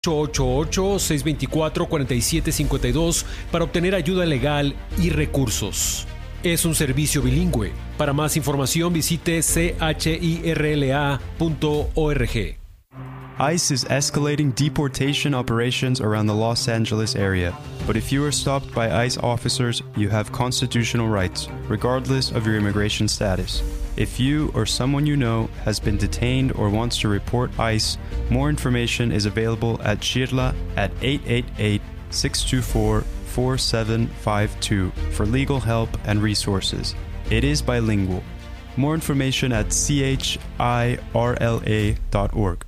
888-624-4752 para obtener ayuda legal y recursos. Es un servicio bilingüe. Para más información visite chirla.org. ICE is escalating deportation operations around the Los Angeles area. But if you are stopped by ICE officers, you have constitutional rights, regardless of your immigration status. If you or someone you know has been detained or wants to report ICE, more information is available at Chirla at 888-624-4752 for legal help and resources. It is bilingual. More information at chirla.org.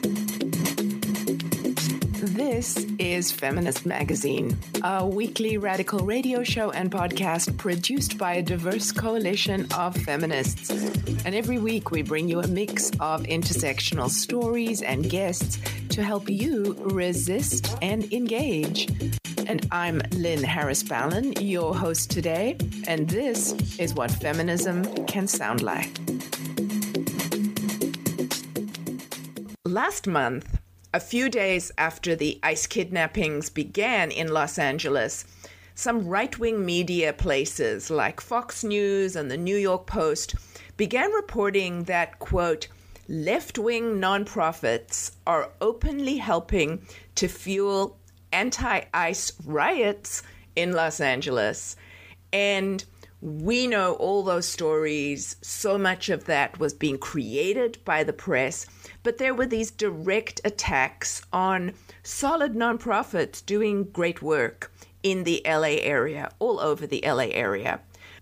This is Feminist Magazine, a weekly radical radio show and podcast produced by a diverse coalition of feminists. And every week we bring you a mix of intersectional stories and guests to help you resist and engage. And I'm Lynn Harris-Ballin, your host today, and this is what feminism can sound like. Last month, a few days after the ICE kidnappings began in Los Angeles, some right-wing media places like Fox News and the New York Post began reporting that, quote, left-wing nonprofits are openly helping to fuel anti-ICE riots in Los Angeles. And we know all those stories. So much of that was being created by the press. But there were these direct attacks on solid nonprofits doing great work in the LA area, all over the LA area.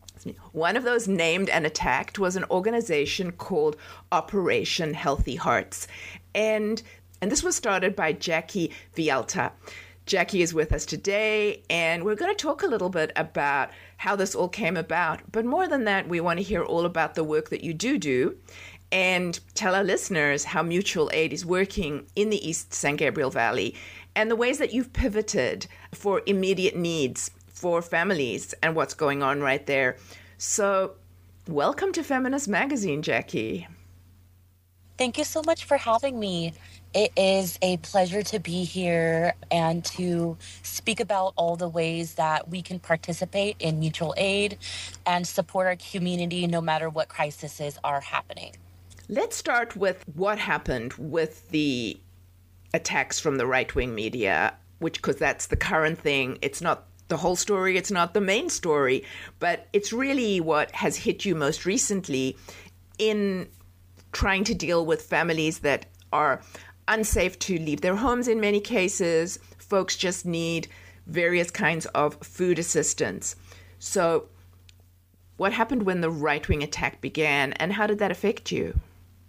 One of those named and attacked was an organization called Operation Healthy Hearts. And this was started by Jackie Villalta. Jackie is with us today, and we're going to talk a little bit about how this all came about. But more than that, we want to hear all about the work that you do and tell our listeners how mutual aid is working in the East San Gabriel Valley and the ways that you've pivoted for immediate needs for families and what's going on right there. So welcome to Feminist Magazine, Jackie. Thank you so much for having me. It is a pleasure to be here and to speak about all the ways that we can participate in mutual aid and support our community no matter what crises are happening. Let's start with what happened with the attacks from the right-wing media, because that's the current thing. It's not the whole story, it's not the main story, but it's really what has hit you most recently in trying to deal with families that are unsafe to leave their homes in many cases. Folks just need various kinds of food assistance. So what happened when the right-wing attack began, and how did that affect you?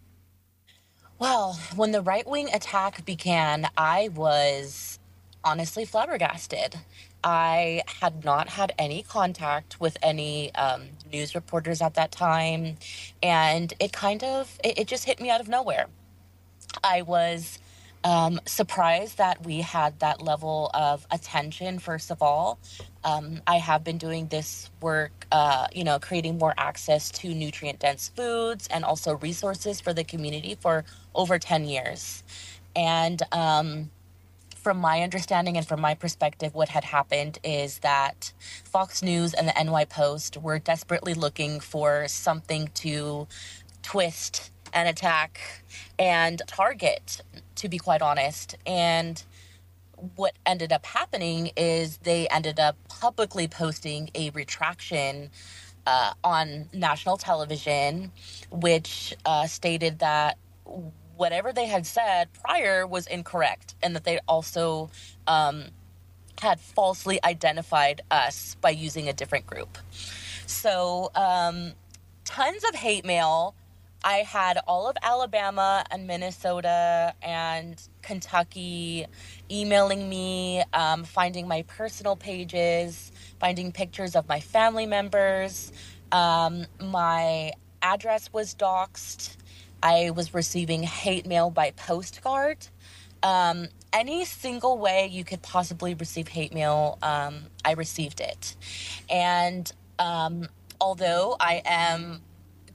Well, when the right-wing attack began, I was honestly flabbergasted. I had not had any contact with any news reporters at that time, and it just hit me out of nowhere. I was surprised that we had that level of attention, first of all. I have been doing this work, creating more access to nutrient-dense foods and also resources for the community for over 10 years. And from my understanding and from my perspective, what had happened is that Fox News and the NY Post were desperately looking for something to twist and attack and target, to be quite honest. And what ended up happening is they ended up publicly posting a retraction on national television, which stated that whatever they had said prior was incorrect, and that they also had falsely identified us by using a different group. So tons of hate mail. I had all of Alabama and Minnesota and Kentucky emailing me, finding my personal pages, finding pictures of my family members. My address was doxed. I was receiving hate mail by postcard. Any single way you could possibly receive hate mail, I received it. And although I am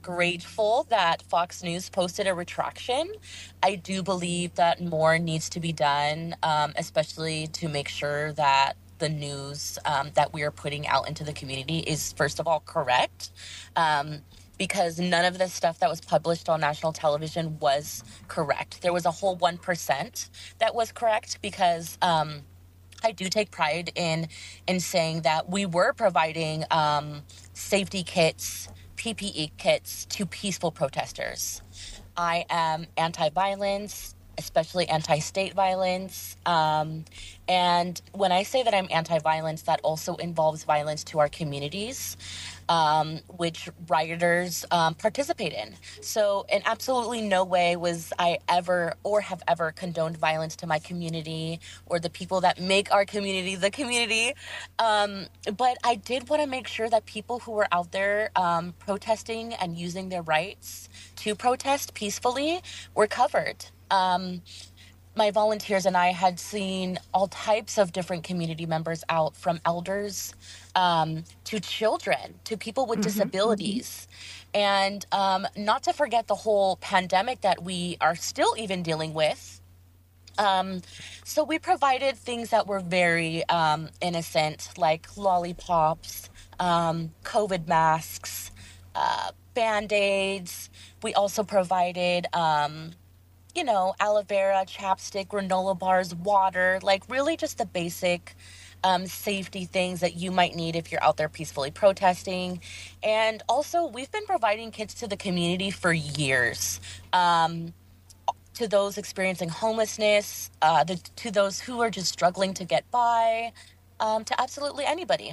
grateful that Fox News posted a retraction. I do believe that more needs to be done, especially to make sure that the news that we are putting out into the community is, first of all, correct. Because none of the stuff that was published on national television was correct. There was a whole 1% that was correct, because I do take pride in saying that we were providing safety kits, PPE kits to peaceful protesters. I am anti-violence, especially anti-state violence. And when I say that I'm anti-violence, that also involves violence to our communities, which rioters participate in. So in absolutely no way was I ever or have ever condoned violence to my community or the people that make our community the community. But I did want to make sure that people who were out there protesting and using their rights to protest peacefully were covered. My volunteers and I had seen all types of different community members out, from elders to children to people with disabilities. And not to forget the whole pandemic that we are still even dealing with. So we provided things that were very innocent, like lollipops, COVID masks, Band-Aids. We also provided aloe vera, chapstick, granola bars, water, like really just the basic safety things that you might need if you're out there peacefully protesting. And also, we've been providing kits to the community for years, to those experiencing homelessness, to those who are just struggling to get by, to absolutely anybody.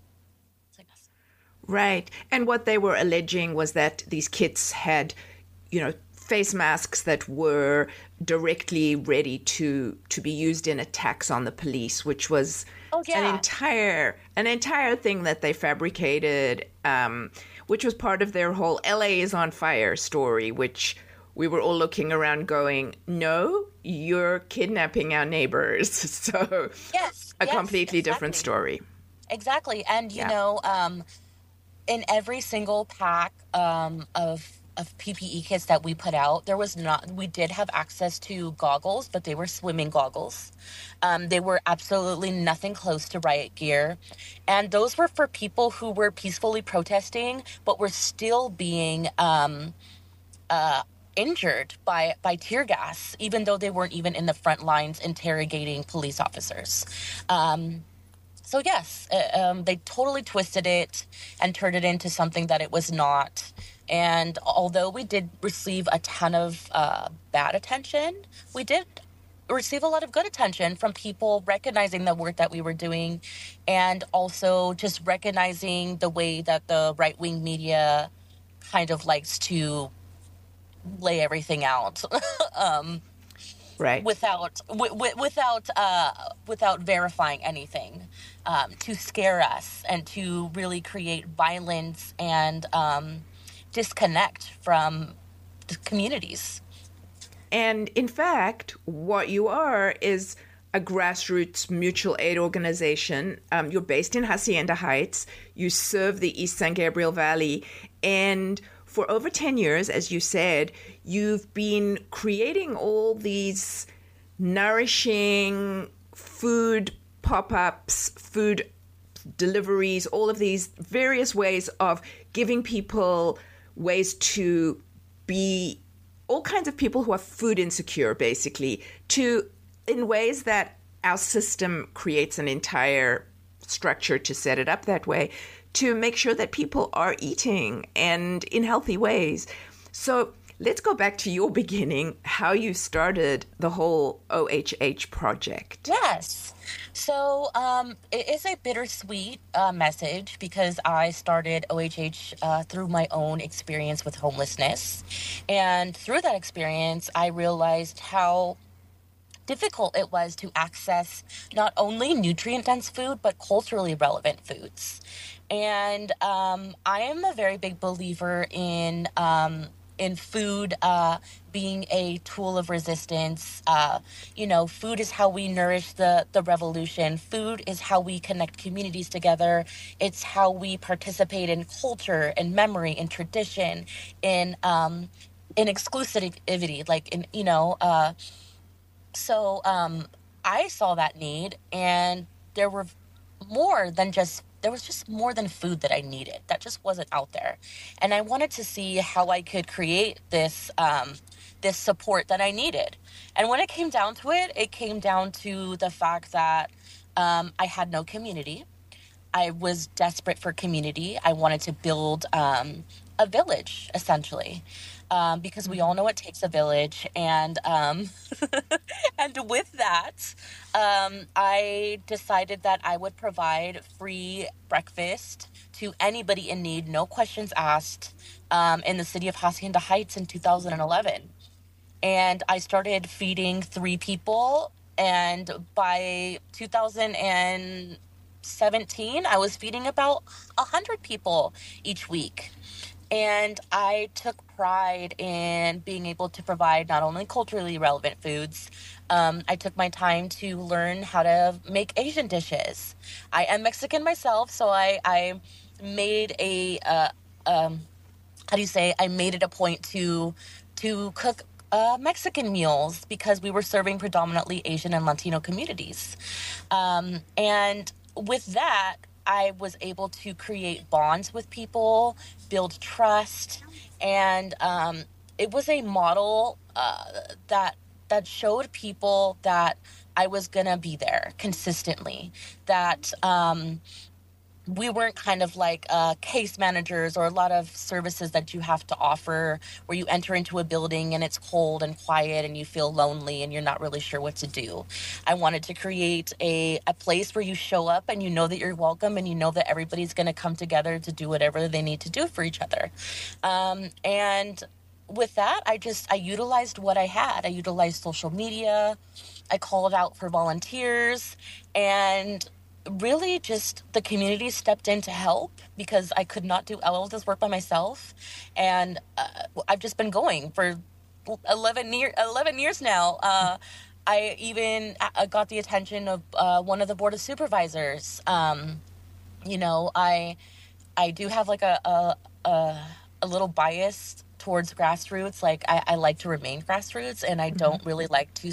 Right. And what they were alleging was that these kits had, face masks that were directly ready to be used in attacks on the police, which was an entire thing that they fabricated, which was part of their whole LA is on fire story, which we were all looking around going, no, you're kidnapping our neighbors. So completely different story. Exactly. And, in every single pack of PPE kits that we put out, we did have access to goggles, but they were swimming goggles. They were absolutely nothing close to riot gear. And those were for people who were peacefully protesting, but were still being injured by tear gas, even though they weren't even in the front lines interrogating police officers. So yes, they totally twisted it and turned it into something that it was not. And although we did receive a ton of bad attention, we did receive a lot of good attention from people recognizing the work that we were doing, and also just recognizing the way that the right-wing media kind of likes to lay everything out. Right. Without verifying anything, to scare us and to really create violence and disconnect from the communities. And in fact, what you are is a grassroots mutual aid organization. You're based in Hacienda Heights. You serve the East San Gabriel Valley. And for over 10 years, as you said, you've been creating all these nourishing food pop-ups, food deliveries, all of these various ways of giving people ways to be, all kinds of people who are food insecure, basically, in ways that our system creates an entire structure to set it up that way, to make sure that people are eating and in healthy ways. So let's go back to your beginning, how you started the whole OHH project. Yes. So it is a bittersweet message, because I started OHH through my own experience with homelessness. And through that experience, I realized how difficult it was to access not only nutrient-dense food, but culturally relevant foods. And I am a very big believer in in food being a tool of resistance. Food is how we nourish the revolution. Food is how we connect communities together. It's how we participate in culture and memory and tradition, in exclusivity, So I saw that need, and there was just more than food that I needed. That just wasn't out there. And I wanted to see how I could create this support that I needed. And when it came down to it, it came down to the fact that I had no community. I was desperate for community. I wanted to build a village, essentially. Because we all know it takes a village, and and with that, I decided that I would provide free breakfast to anybody in need, no questions asked, in the city of Hacienda Heights in 2011. And I started feeding 3 people, and by 2017, I was feeding about 100 people each week. And I took pride in being able to provide not only culturally relevant foods. I took my time to learn how to make Asian dishes. I am Mexican myself, so I made I made it a point to cook Mexican meals, because we were serving predominantly Asian and Latino communities. And with that, I was able to create bonds with people, build trust, and it was a model that showed people that I was going to be there consistently, that we weren't kind of like case managers or a lot of services that you have to offer where you enter into a building and it's cold and quiet and you feel lonely and you're not really sure what to do. I wanted to create a place where you show up and you know that you're welcome and you know that everybody's going to come together to do whatever they need to do for each other. And with that, I utilized what I had. I utilized social media. I called out for volunteers, and really just the community stepped in to help, because I could not do all of this work by myself. And I've just been going for 11 years now. I even got the attention of one of the board of supervisors. I do have like a little bias towards grassroots. Like I like to remain grassroots, and I don't really like to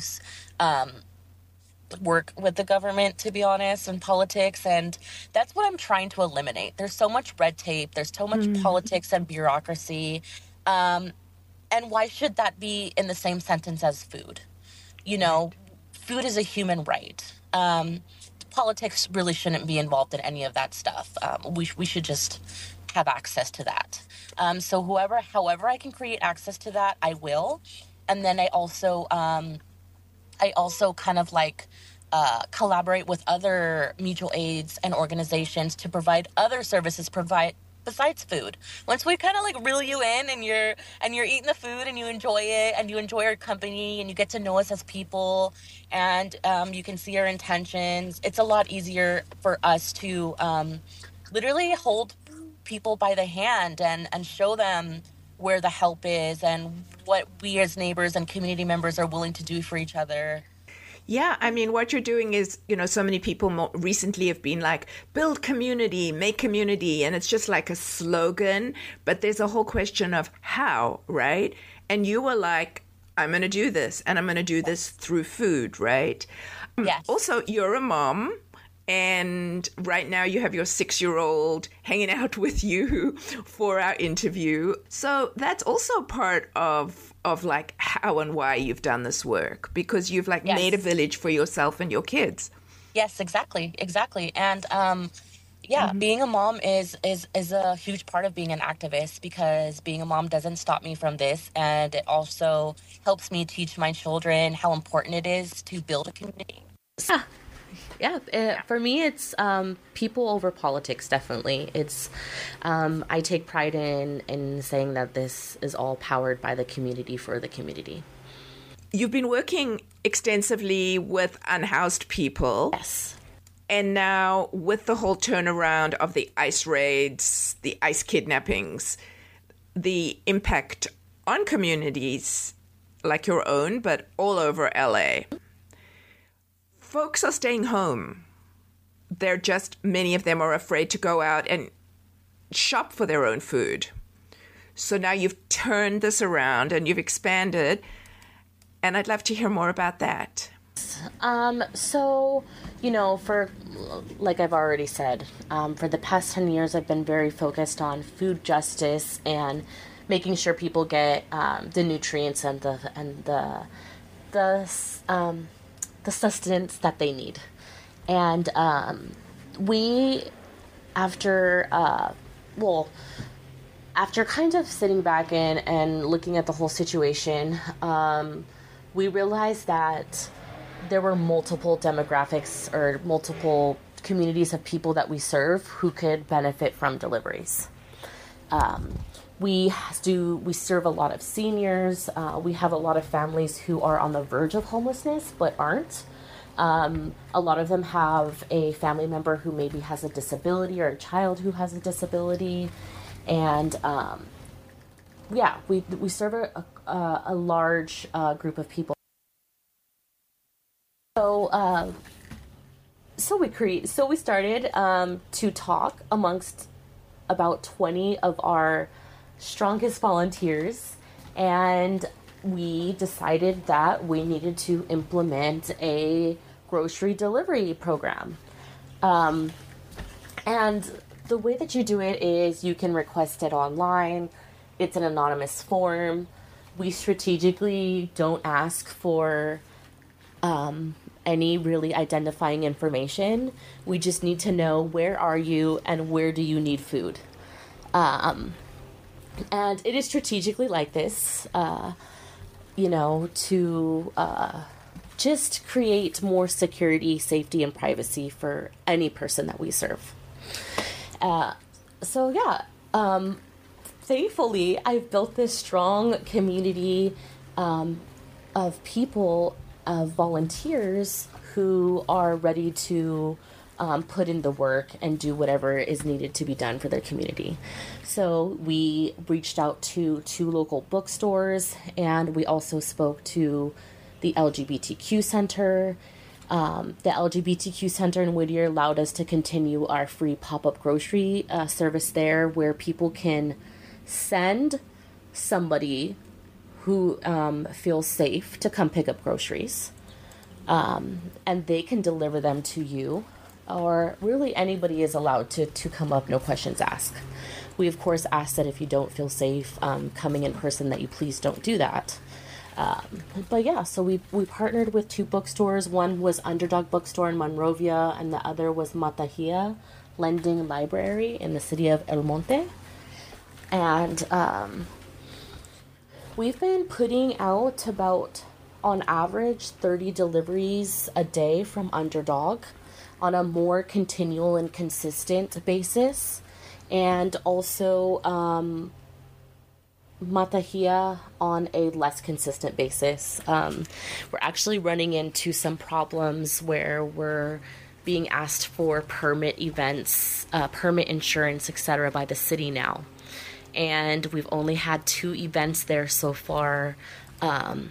work with the government, to be honest, and politics. And that's what I'm trying to eliminate. There's so much red tape. There's so much politics and bureaucracy. And why should that be in the same sentence as food? Food is a human right. Politics really shouldn't be involved in any of that stuff. We should just have access to that. So however I can create access to that, I will. And then I also kind of like collaborate with other mutual aids and organizations to provide other services besides food. Once we kind of like reel you in and you're eating the food and you enjoy it and you enjoy our company and you get to know us as people, and you can see our intentions, it's a lot easier for us to literally hold people by the hand and show them where the help is and what we as neighbors and community members are willing to do for each other. Yeah, I mean, what you're doing is, so many people more recently have been like, build community, make community, and it's just like a slogan, but there's a whole question of how, right? And you were like, I'm going to do this, and I'm going to do this through food, right? Yes. Also, you're a mom, and right now you have your 6-year-old hanging out with you for our interview. So that's also part of like how and why you've done this work, because you've like made a village for yourself and your kids. Yes, exactly. And being a mom is a huge part of being an activist, because being a mom doesn't stop me from this, and it also helps me teach my children how important it is to build a community. For me, it's people over politics, definitely. It's I take pride in saying that this is all powered by the community for the community. You've been working extensively with unhoused people. Yes. And now with the whole turnaround of the ICE raids, the ICE kidnappings, the impact on communities like your own, but all over LA. Folks are staying home. Many of them are afraid to go out and shop for their own food. So now you've turned this around and you've expanded, and I'd love to hear more about that. So, for, like I've already said, for the past 10 years, I've been very focused on food justice and making sure people get the nutrients and the sustenance that they need. And after kind of sitting back and looking at the whole situation, we realized that there were multiple demographics or multiple communities of people that we serve who could benefit from deliveries. We serve a lot of seniors. We have a lot of families who are on the verge of homelessness but aren't. A lot of them have a family member who maybe has a disability or a child who has a disability. And we serve a large group of people. So we started to talk amongst about 20 of our strongest volunteers, and we decided that we needed to implement a grocery delivery program. And the way that you do it is you can request it online. It's an anonymous form. We strategically don't ask for any really identifying information. We just need to know where are you and where do you need food. And it is strategically like this, to just create more security, safety, and privacy for any person that we serve. Thankfully, I've built this strong community of people, of volunteers who are ready to put in the work and do whatever is needed to be done for their community. So we reached out to 2 local bookstores, and we also spoke to the LGBTQ Center. The LGBTQ Center in Whittier allowed us to continue our free pop-up grocery service there, where people can send somebody who feels safe to come pick up groceries, and they can deliver them to you, or really anybody is allowed to come up, no questions asked. We, of course, ask that if you don't feel safe coming in person, that you please don't do that. So we partnered with 2 bookstores. One was Underdog Bookstore in Monrovia, and the other was Matahia Lending Library in the city of El Monte. And we've been putting out about, on average, 30 deliveries a day from Underdog on a more continual and consistent basis. And also Matahia on a less consistent basis. We're actually running into some problems where we're being asked for permit events, permit insurance, etc. by the city now. And we've only had 2 events there so far. We're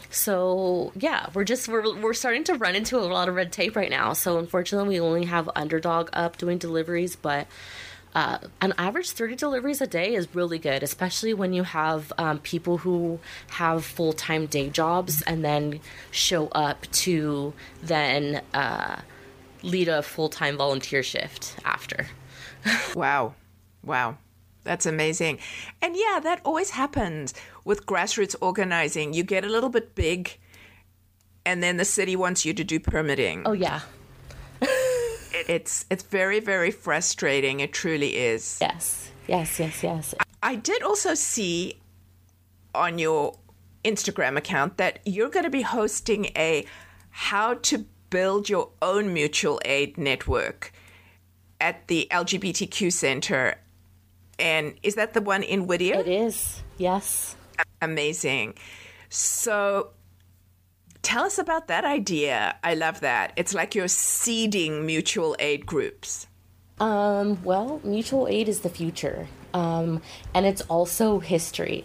starting to run into a lot of red tape right now. So unfortunately, we only have Underdog up doing deliveries, but an average 30 deliveries a day is really good, especially when you have people who have full-time day jobs and then show up to then lead a full-time volunteer shift after. Wow. That's amazing. And yeah, that always happens with grassroots organizing. You get a little bit big, and then the city wants you to do permitting. Oh, yeah. It's very, very frustrating. It truly is. Yes. I did also see on your Instagram account that you're going to be hosting a how to build your own mutual aid network at the LGBTQ Center. And is that the one in Whittier? It is, yes. Amazing. So tell us about that idea. I love that. It's like you're seeding mutual aid groups. Mutual aid is the future. And it's also history.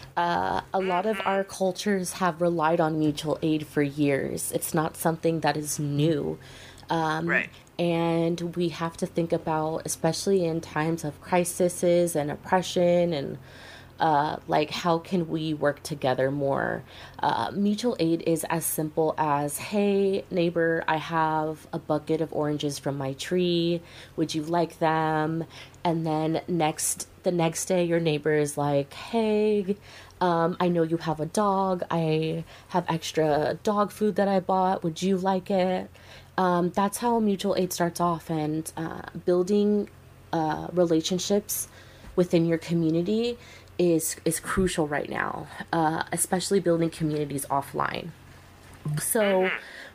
A lot of our cultures have relied on mutual aid for years. It's not something that is new. Right. And we have to think about, especially in times of crises and oppression and like how can we work together more. Mutual aid is as simple as, hey neighbor, I have a bucket of oranges from my tree, would you like them? And then the next day your neighbor is like, hey, I know you have a dog, I have extra dog food that I bought, would you like it? That's how mutual aid starts off, and building relationships within your community is crucial right now, especially building communities offline. So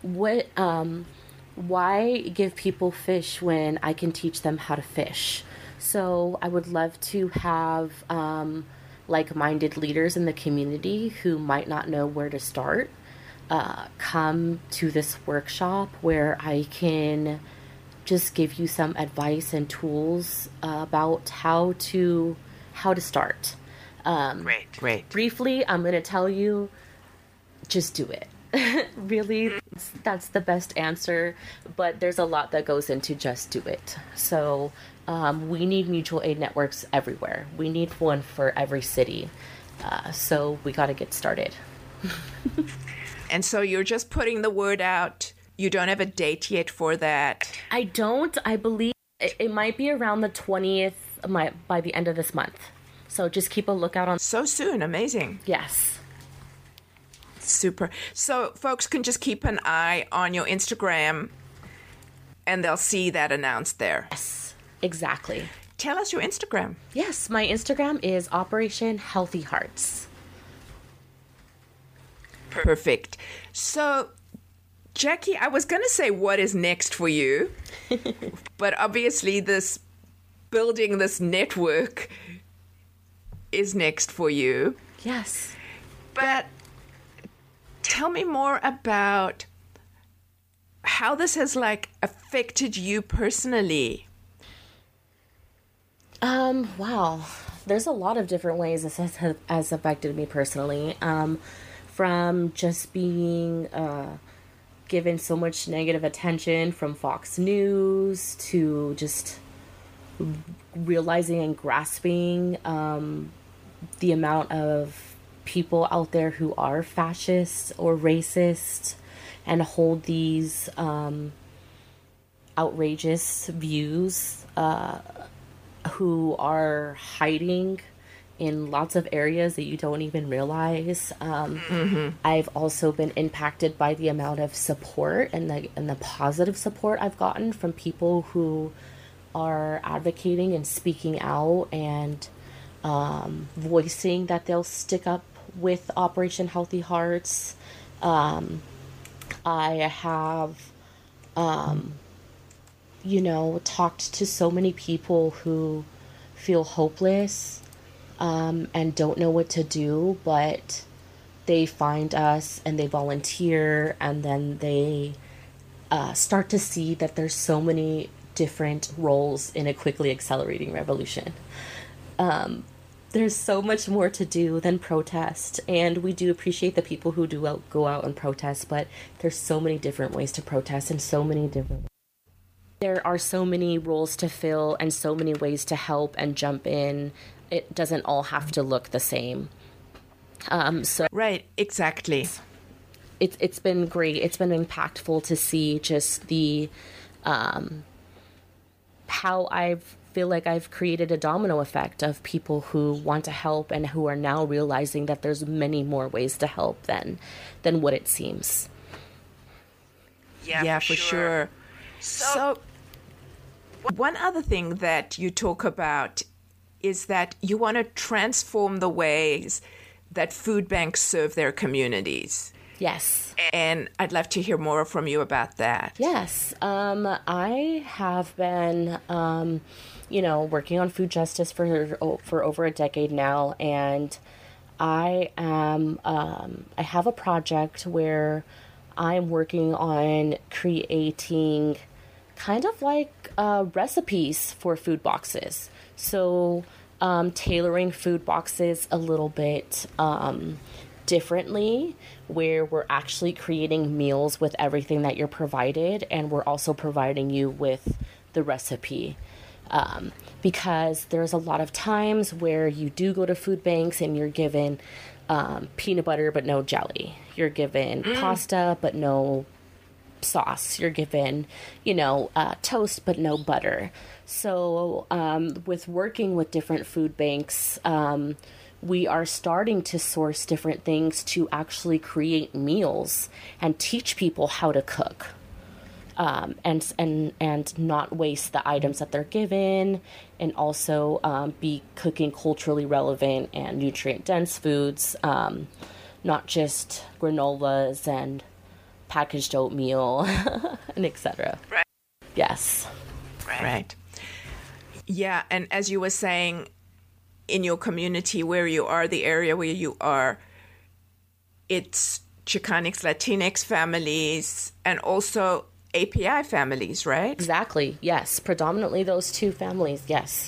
why give people fish when I can teach them how to fish? So I would love to have like-minded leaders in the community who might not know where to start come to this workshop where I can just give you some advice and tools about how to start. Great. Briefly, I'm going to tell you, just do it. Really, that's the best answer, but there's a lot that goes into just do it. So we need mutual aid networks everywhere. We need one for every city. So we got to get started. And so you're just putting the word out. You don't have a date yet for that? I don't. I believe it might be around the 20th by the end of this month. So just keep a lookout on. So soon. Amazing. Yes. Super. So folks can just keep an eye on your Instagram and they'll see that announced there. Yes, exactly. Tell us your Instagram. Yes, my Instagram is Operation Healthy Hearts. Perfect. So, Jackie, I was going to say what is next for you, but obviously building this network is next for you. Yes. But tell me more about how this has affected you personally. Wow. There's a lot of different ways this has affected me personally. From just being given so much negative attention from Fox News to just realizing and grasping the amount of people out there who are fascist or racist and hold these outrageous views, who are hiding in lots of areas that you don't even realize. I've also been impacted by the amount of support and the positive support I've gotten from people who are advocating and speaking out and voicing that they'll stick up with Operation Healthy Hearts. I have, talked to so many people who feel hopeless and don't know what to do, but they find us and they volunteer, and then they start to see that there's so many different roles in a quickly accelerating revolution. There's so much more to do than protest, and we do appreciate the people who do go out and protest, but there's so many different ways to protest and so many different. There are so many roles to fill and so many ways to help and jump in. It doesn't all have to look the same. Right, exactly. It's been great. It's been impactful to see just the how I feel like I've created a domino effect of people who want to help and who are now realizing that there's many more ways to help than what it seems. Yeah, for sure. So one other thing that you talk about is that you want to transform the ways that food banks serve their communities. Yes. And I'd love to hear more from you about that. Yes. I have been, working on food justice for over a decade now, and I have a project where I'm working on creating kind of like recipes for food boxes. So tailoring food boxes a little bit differently, where we're actually creating meals with everything that you're provided, and we're also providing you with the recipe. Because there's a lot of times where you do go to food banks and you're given peanut butter but no jelly. You're given pasta but no sauce. You're given, toast but no butter. So with working with different food banks, we are starting to source different things to actually create meals and teach people how to cook. And not waste the items that they're given, and also be cooking culturally relevant and nutrient-dense foods, not just granolas and packaged oatmeal, and etc. Right. Yes. Right. Yeah, and as you were saying, in your community where you are, the area where you are, it's Chicanx, Latinx families, and also API families, right? Exactly, yes. Predominantly those two families, yes.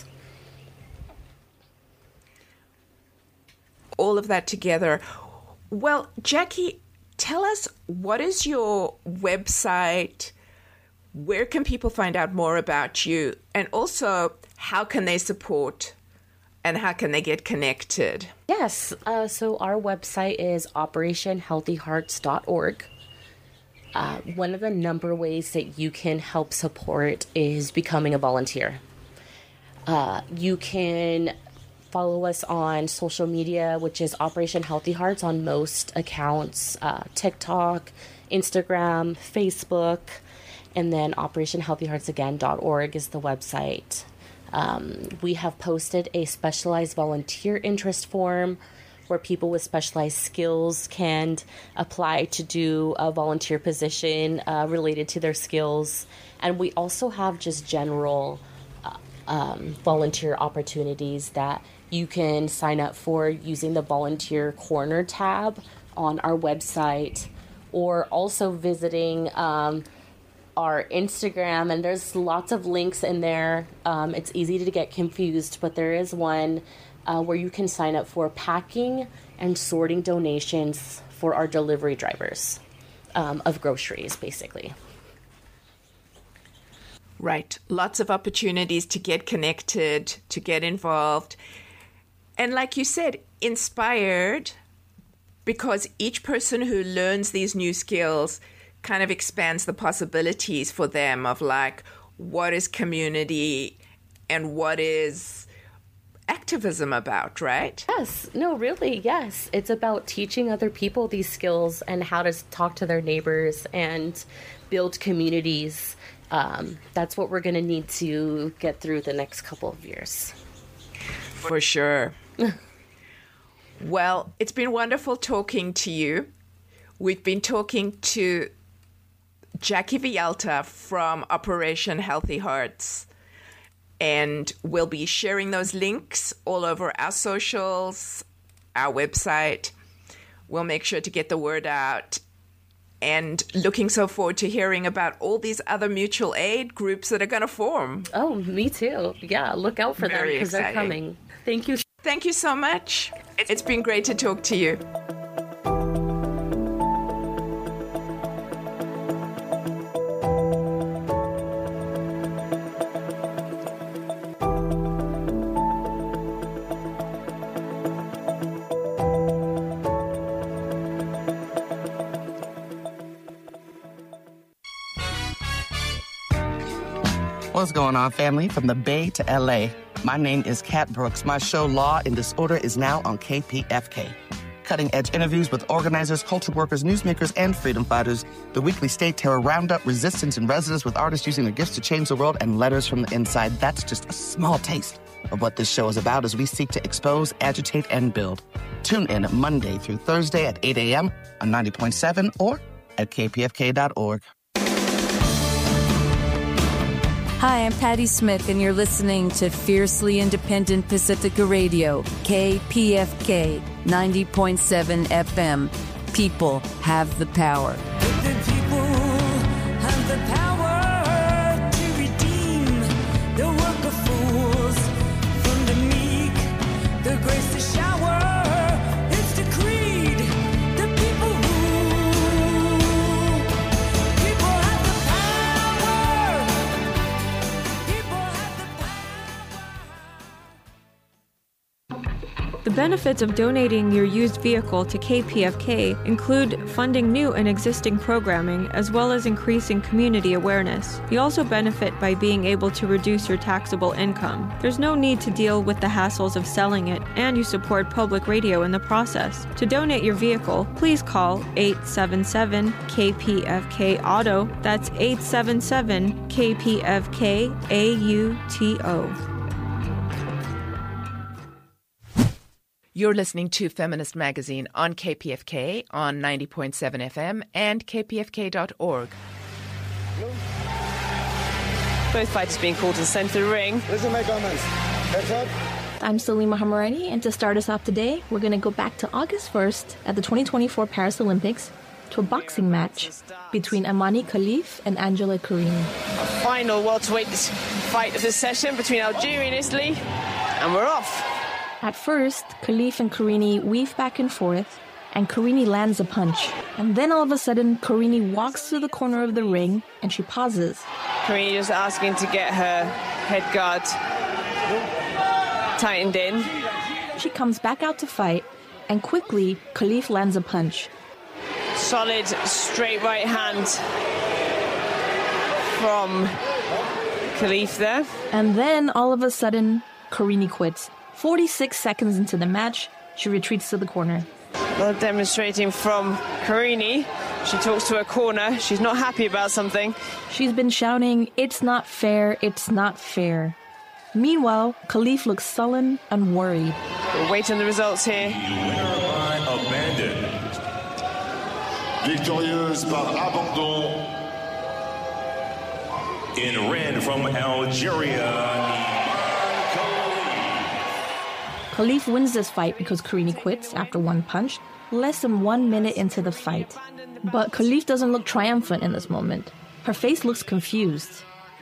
All of that together. Well, Jackie, tell us, what is your website? Where can people find out more about you? And also, how can they support and how can they get connected? Yes, so our website is operationhealthyhearts.org. One of the number ways that you can help support is becoming a volunteer. You can follow us on social media, which is Operation Healthy Hearts on most accounts, TikTok, Instagram, Facebook, and then operationhealthyheartsagain.org is the website. We have posted a specialized volunteer interest form where people with specialized skills can apply to do a volunteer position related to their skills. And we also have just general volunteer opportunities that you can sign up for using the Volunteer Corner tab on our website, or also visiting our Instagram, and there's lots of links in there. It's easy to get confused, but there is one where you can sign up for packing and sorting donations for our delivery drivers of groceries, basically. Right. Lots of opportunities to get connected, to get involved. And like you said, inspired, because each person who learns these new skills kind of expands the possibilities for them of like, what is community and what is activism about, right? Yes. No, really, yes. It's about teaching other people these skills and how to talk to their neighbors and build communities. That's what we're going to need to get through the next couple of years. For sure. Well, it's been wonderful talking to you. We've been talking to Jackie Villalta from Operation Healthy Hearts. And we'll be sharing those links all over our socials, our website. We'll make sure to get the word out. And looking so forward to hearing about all these other mutual aid groups that are going to form. Oh, me too. Yeah, look out for them because they're coming. Thank you. Thank you so much. It's been great to talk to you. What's going on, family? From the Bay to LA, my name is Kat Brooks. My show Law and Disorder is now on KPFK. Cutting-edge interviews with organizers, culture workers, newsmakers, and freedom fighters. The weekly State Terror Roundup, Resistance in Residence with artists using their gifts to change the world, and letters from the inside. That's just a small taste of what this show is about as we seek to expose, agitate, and build. Tune in Monday through Thursday at 8 a.m. on 90.7 or at kpfk.org. Hi, I'm Patty Smith, and you're listening to Fiercely Independent Pacifica Radio, KPFK 90.7 FM. People have the power. The people have the power to redeem the work of fools from the meek The benefits of donating your used vehicle to KPFK include funding new and existing programming, as well as increasing community awareness. You also benefit by being able to reduce your taxable income. There's no need to deal with the hassles of selling it, and you support public radio in the process. To donate your vehicle, please call 877-KPFK-AUTO. That's 877-KPFK-AUTO. You're listening to Feminist Magazine on KPFK on 90.7 FM and kpfk.org. Both fighters being called to the center of the ring. Listen to my comments. Heads up. I'm Salima Hamarani, and to start us off today, we're going to go back to August 1st at the 2024 Paris Olympics to a boxing match between Imani Khalif and Angela Carini. A final welterweight fight of this session between Algeria and Italy, and we're off. At first, Khalif and Carini weave back and forth, and Carini lands a punch. And then all of a sudden, Carini walks to the corner of the ring, and she pauses. Carini just asking to get her head guard tightened in. She comes back out to fight, and quickly, Khalif lands a punch. Solid, straight right hand from Khalif there. And then, all of a sudden, Carini quits. 46 seconds into the match, she retreats to the corner. Well, demonstrating from Carini. She talks to her corner. She's not happy about something. She's been shouting, "It's not fair, it's not fair." Meanwhile, Khalif looks sullen and worried. We'll wait on the results here. Winner by abandon. Victorieuse par abandon. In red from Algeria. Khalif wins this fight because Carini quits after one punch, less than 1 minute into the fight. But Khalif doesn't look triumphant in this moment. Her face looks confused.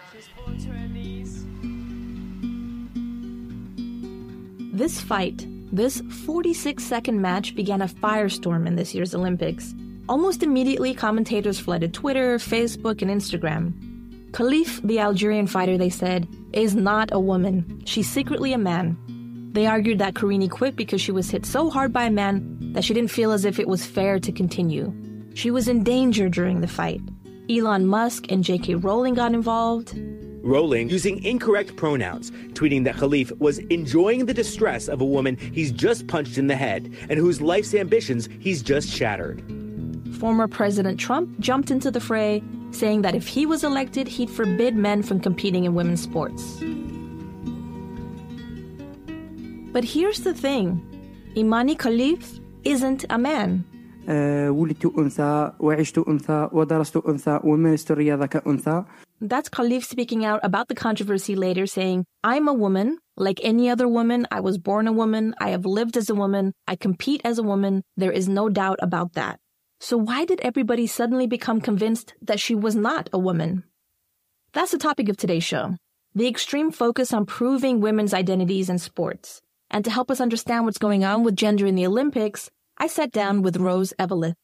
This fight, this 46-second match, began a firestorm in this year's Olympics. Almost immediately, commentators flooded Twitter, Facebook, and Instagram. Khalif, the Algerian fighter, they said, is not a woman. She's secretly a man. They argued that Carini quit because she was hit so hard by a man that she didn't feel as if it was fair to continue. She was in danger during the fight. Elon Musk and J.K. Rowling got involved. Rowling using incorrect pronouns, tweeting that Khalif was enjoying the distress of a woman he's just punched in the head and whose life's ambitions he's just shattered. Former President Trump jumped into the fray, saying that if he was elected, he'd forbid men from competing in women's sports. But here's the thing. Imani Khalif isn't a man. ولدت أنثى وعشت أنثى ودرست أنثى ومارست الرياضة كأنثى. That's Khalif speaking out about the controversy later, saying, "I'm a woman. Like any other woman, I was born a woman. I have lived as a woman. I compete as a woman. There is no doubt about that." So why did everybody suddenly become convinced that she was not a woman? That's the topic of today's show. The extreme focus on proving women's identities in sports. And to help us understand what's going on with gender in the Olympics, I sat down with Rose Eveleth.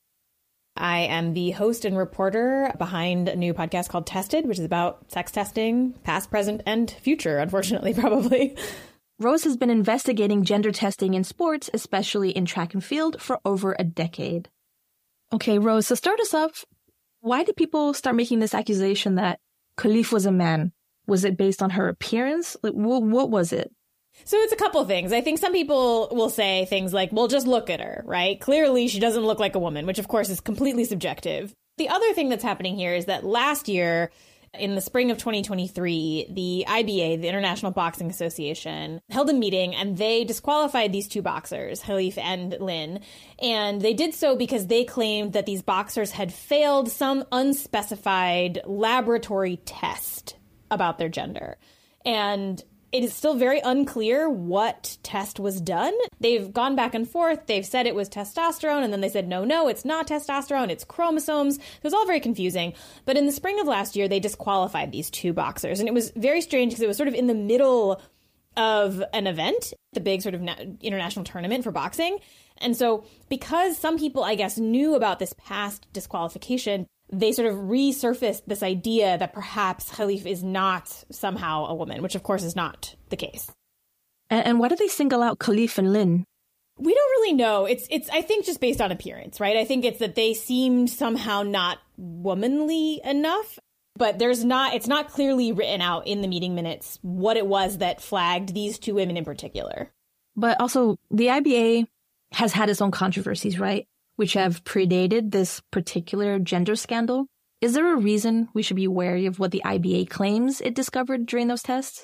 I am the host and reporter behind a new podcast called Tested, which is about sex testing, past, present, and future, unfortunately, probably. Rose has been investigating gender testing in sports, especially in track and field, for over a decade. Okay, Rose, so start us off. Why did people start making this accusation that Khalif was a man? Was it based on her appearance? Like, what was it? So it's a couple things. I think some people will say things like, well, just look at her, right? Clearly, she doesn't look like a woman, which, of course, is completely subjective. The other thing that's happening here is that last year, in the spring of 2023, the IBA, the International Boxing Association, held a meeting and they disqualified these two boxers, Khalif and Lin. And they did so because they claimed that these boxers had failed some unspecified laboratory test about their gender. And it is still very unclear what test was done. They've gone back and forth. They've said it was testosterone, and then they said, no, it's not testosterone, it's chromosomes. It was all very confusing. But in the spring of last year, they disqualified these two boxers. And it was very strange because it was sort of in the middle of an event, the big sort of international tournament for boxing. And so because some people, I guess, knew about this past disqualification, they sort of resurfaced this idea that perhaps Khalif is not somehow a woman, which of course is not the case. And why do they single out Khalif and Lin? We don't really know. It's I think just based on appearance, right? I think it's that they seemed somehow not womanly enough, but it's not clearly written out in the meeting minutes what it was that flagged these two women in particular. But also, the IBA has had its own controversies, right? Which have predated this particular gender scandal. Is there a reason we should be wary of what the IBA claims it discovered during those tests?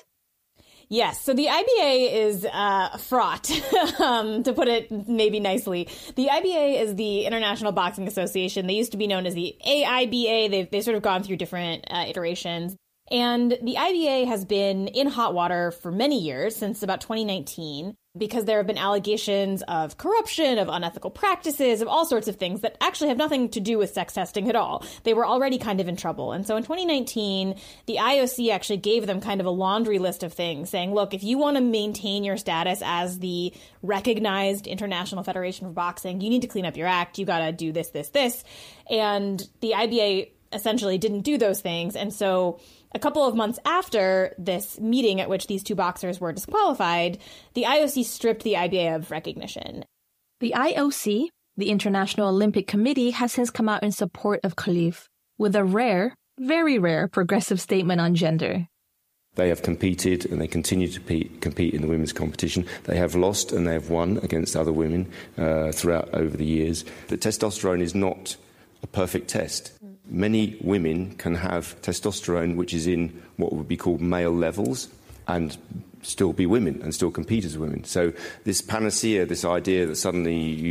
Yes. So the IBA is fraught, to put it maybe nicely. The IBA is the International Boxing Association. They used to be known as the AIBA. They've sort of gone through different iterations. And the IBA has been in hot water for many years, since about 2019, because there have been allegations of corruption, of unethical practices, of all sorts of things that actually have nothing to do with sex testing at all. They were already kind of in trouble. And so in 2019, the IOC actually gave them kind of a laundry list of things, saying, look, if you want to maintain your status as the recognized International Federation for Boxing, you need to clean up your act. You got to do this, this, this. And the IBA essentially didn't do those things. And so a couple of months after this meeting at which these two boxers were disqualified, the IOC stripped the IBA of recognition. The IOC, the International Olympic Committee, has since come out in support of Khalif with a rare, very rare, progressive statement on gender. They have competed and they continue to compete in the women's competition. They have lost and they have won against other women throughout over the years. But testosterone is not a perfect test. Many women can have testosterone which is in what would be called male levels and still be women and still compete as women. So this panacea, this idea that suddenly you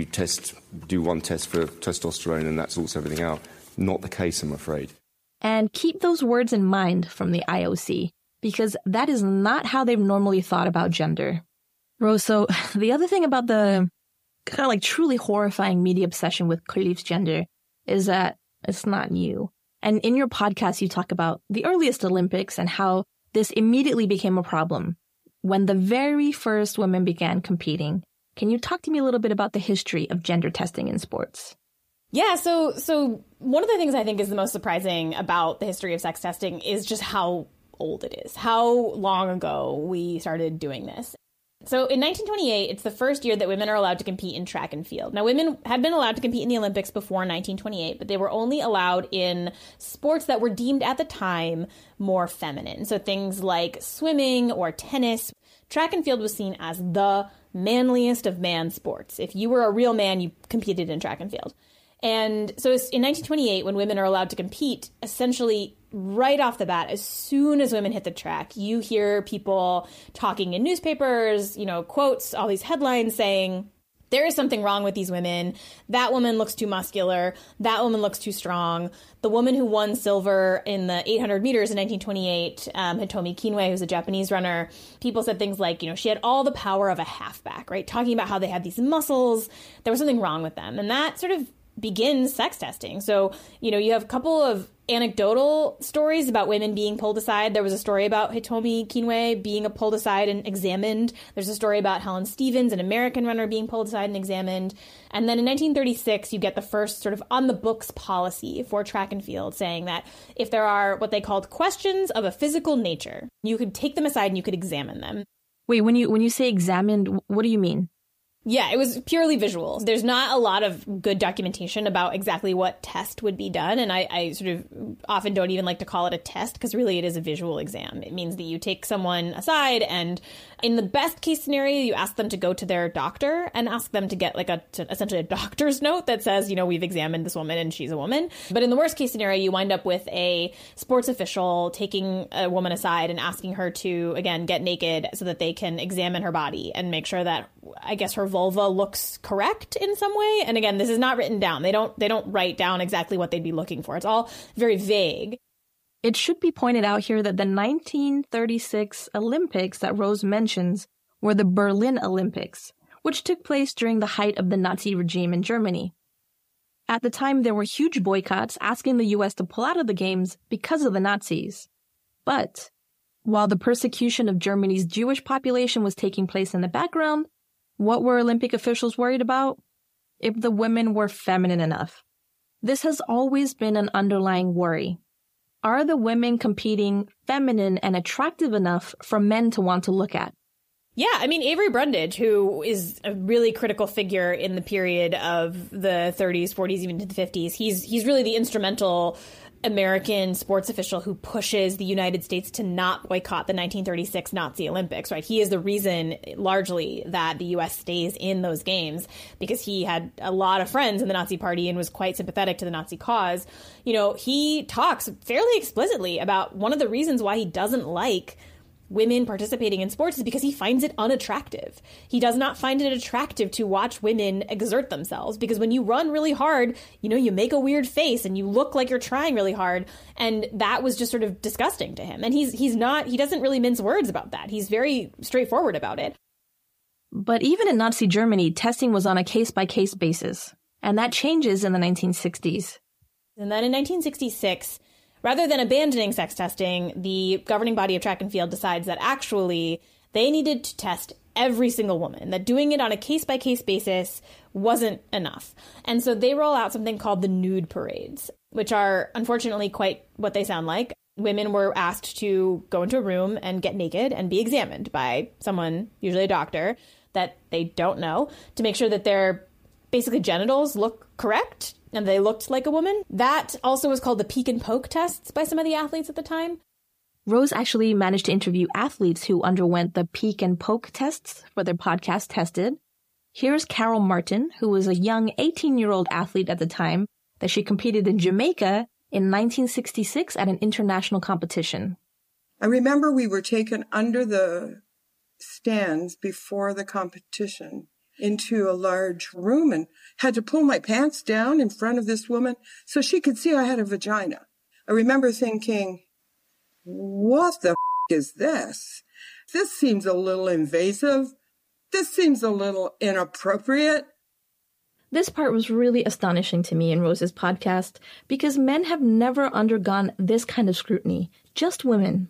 do one test for testosterone and that sorts everything out, not the case, I'm afraid. And keep those words in mind from the IOC, because that is not how they've normally thought about gender. Rose, so the other thing about the kind of like truly horrifying media obsession with Khalif's gender is that it's not new. And in your podcast, you talk about the earliest Olympics and how this immediately became a problem when the very first women began competing. Can you talk to me a little bit about the history of gender testing in sports? Yeah, so one of the things I think is the most surprising about the history of sex testing is just how old it is, how long ago we started doing this. So in 1928, it's the first year that women are allowed to compete in track and field. Now, women had been allowed to compete in the Olympics before 1928, but they were only allowed in sports that were deemed at the time more feminine. So things like swimming or tennis. Track and field was seen as the manliest of man sports. If you were a real man, you competed in track and field. And so in 1928, when women are allowed to compete, essentially right off the bat, as soon as women hit the track, you hear people talking in newspapers, quotes, all these headlines saying, there is something wrong with these women. That woman looks too muscular. That woman looks too strong. The woman who won silver in the 800 meters in 1928, Hitomi Kinwe, who's a Japanese runner, people said things like, she had all the power of a halfback, right? Talking about how they had these muscles. There was something wrong with them. And that sort of begins sex testing. So, you have a couple of anecdotal stories about women being pulled aside. There was a story about Hitomi Kinwe being pulled aside and examined. There's a story about Helen Stevens, an American runner, being pulled aside and examined. And then in 1936, you get the first sort of on-the-books policy for track and field, saying that if there are what they called questions of a physical nature, you could take them aside and you could examine them. Wait, when you say examined, what do you mean? Yeah, it was purely visual. There's not a lot of good documentation about exactly what test would be done. And I sort of often don't even like to call it a test because really it is a visual exam. It means that you take someone aside and in the best case scenario, you ask them to go to their doctor and ask them to get essentially a doctor's note that says, we've examined this woman and she's a woman. But in the worst case scenario, you wind up with a sports official taking a woman aside and asking her to, again, get naked so that they can examine her body and make sure that, I guess, her vulva looks correct in some way. And again, this is not written down. They don't write down exactly what they'd be looking for. It's all very vague. It should be pointed out here that the 1936 Olympics that Rose mentions were the Berlin Olympics, which took place during the height of the Nazi regime in Germany. At the time, there were huge boycotts asking the U.S. to pull out of the games because of the Nazis. But while the persecution of Germany's Jewish population was taking place in the background, what were Olympic officials worried about? If the women were feminine enough. This has always been an underlying worry. Are the women competing feminine and attractive enough for men to want to look at? Yeah, I mean, Avery Brundage, who is a really critical figure in the period of the 30s, 40s, even to the 50s, he's really the instrumental American sports official who pushes the United States to not boycott the 1936 Nazi Olympics, right? He is the reason, largely, that the U.S. stays in those games, because he had a lot of friends in the Nazi Party and was quite sympathetic to the Nazi cause. You know, he talks fairly explicitly about one of the reasons why he doesn't like women participating in sports is because he finds it unattractive. He does not find it attractive to watch women exert themselves, because when you run really hard, you know, you make a weird face and you look like you're trying really hard. And that was just sort of disgusting to him. And he doesn't really mince words about that. He's very straightforward about it. But even in Nazi Germany, testing was on a case-by-case basis. And that changes in the 1960s. And then in 1966, rather than abandoning sex testing, the governing body of track and field decides that actually they needed to test every single woman, that doing it on a case-by-case basis wasn't enough. And so they roll out something called the nude parades, which are unfortunately quite what they sound like. Women were asked to go into a room and get naked and be examined by someone, usually a doctor, that they don't know, to make sure that their basically genitals look correct and they looked like a woman. That also was called the peek and poke tests by some of the athletes at the time. Rose actually managed to interview athletes who underwent the peek and poke tests for their podcast Tested. Here's Carol Martin, who was a young 18-year-old athlete at the time, that she competed in Jamaica in 1966 at an international competition. I remember we were taken under the stands before the competition into a large room and had to pull my pants down in front of this woman so she could see I had a vagina. I remember thinking, what the is this? This seems a little invasive. This seems a little inappropriate. This part was really astonishing to me in Rose's podcast because men have never undergone this kind of scrutiny, just women.